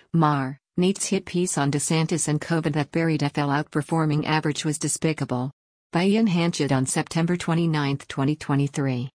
Neat's hit piece on DeSantis and COVID that buried FL outperforming average was despicable. By Ian Hanchett on September 29, 2023.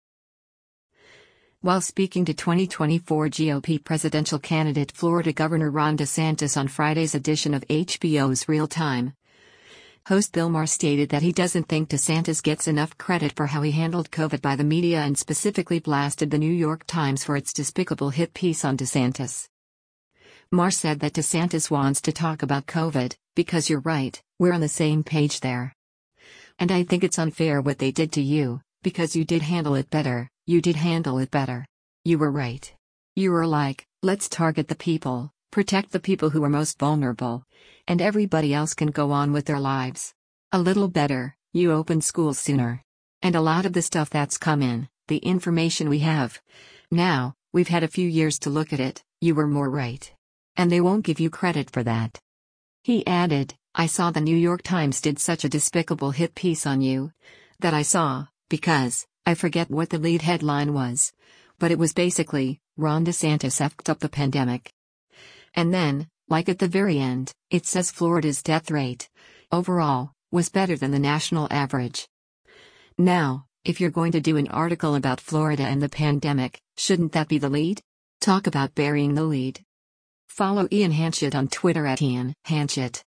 While speaking to 2024 GOP presidential candidate Florida Governor Ron DeSantis on Friday's edition of HBO's Real Time, host Bill Maher stated that he doesn't think DeSantis gets enough credit for how he handled COVID by the media and specifically blasted the New York Times for its despicable hit piece on DeSantis. Maher said that DeSantis wants to talk about COVID, because you're right, we're on the same page there. And I think it's unfair what they did to you, because you did handle it better, you were right. You were like, let's target the people, protect the people who are most vulnerable, and everybody else can go on with their lives. A little better, you opened schools sooner. And a lot of the stuff that's come in, the information we have now, we've had a few years to look at it, you were more right. And they won't give you credit for that. He added, I saw the New York Times did such a despicable hit piece on you. That I saw, because, I forget what the lead headline was. But it was basically, Ron DeSantis effed up the pandemic. And then, like at the very end, it says Florida's death rate, overall, was better than the national average. Now, if you're going to do an article about Florida and the pandemic, shouldn't that be the lead? Talk about burying the lead. Follow Ian Hanchett on Twitter @IanHanchett.